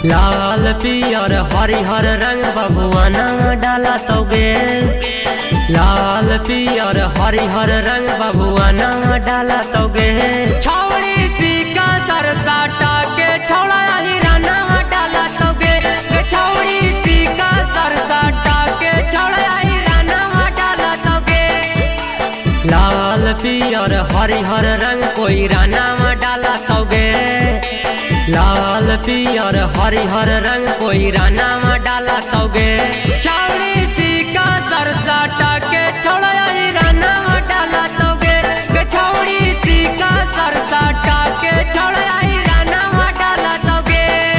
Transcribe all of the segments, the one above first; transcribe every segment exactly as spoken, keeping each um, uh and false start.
लाल पियर हरिहर रंग बबुआना डाला तोगे। लाल पियर हरिहर रंग बबुआना डाला तोगे। छौड़ी सीका सरसाटा के छौड़ा हिराना डाला तोगे। छौड़ी सीका सरसाटा के छौड़ा हिराना डाला तोगे। लाल पियर हरिहर रंग कोई राना डाला तोगे। लाल पियर हरिहर रंग कोई राना डाला तोगे। छौड़ी सीका सरसाटा के छौड़ा हिराना डाला तोगे। छौड़ी सीका सरसाटा के छौड़ा हिराना डाला तोगे।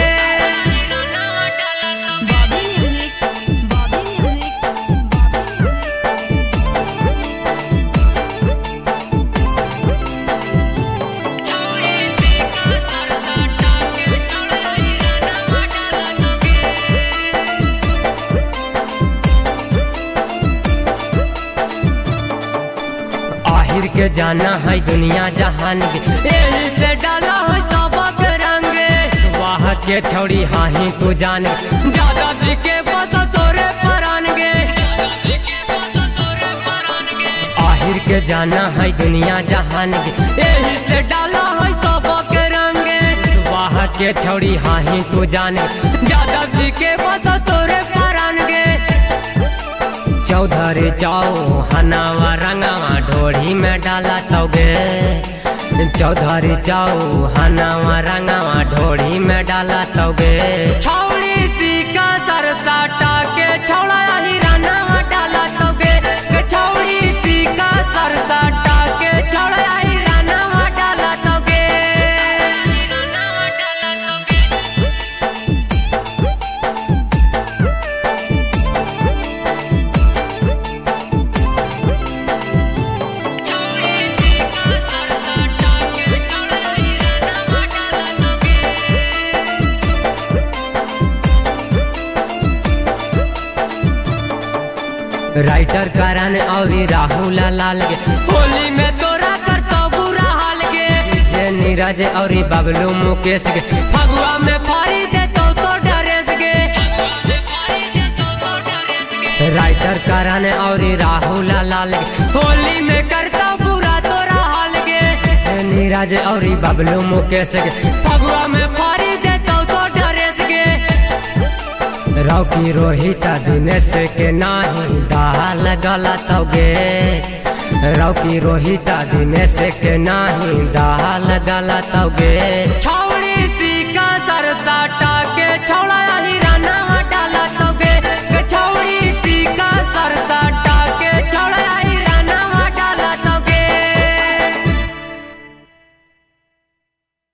आहिर के जाना है दुनिया जहान के से डाला है सबक रंग। वाह के छौड़ी हाही तू जान दादा जी के बस तोरे परान गे। आहिर के जाना है दुनिया जहान के से डाला है सबक रंग। वाह के छौड़ी हाही तू जान दादा जी के बस तोरे परान गे। चौधरी जाओ हनावा रंगावा ढोड़ी में डाला तोगे। चौधरी जाओ हनावा रंगावा ढोड़ी में डाला तोगे। छौड़ी सीका सरसाटा के छौड़ा हिराना डाला तोगे। छौड़ी सीका सरसाटा के छौड़ा हिराना डाला तोगे। राइटर करण और राहुल लाल गे होली में तोरा कर तो बुरा हाल गे। जे नीरज और बबलू मुकेश गे फगुआ में फारी दे तो तो डरेस गे। राइटर करण और राहुल लाल गे होली में करता बुरा तोरा हाल गे। जे नीरज और बबलू मुकेश गे फगुआ में फारी दे तो तो डरेस गे। रौकी रोहित दिनेश के नाही दाल गला तोगे। रौकी रोहित दिनेश के नाही दाल गला तोगे।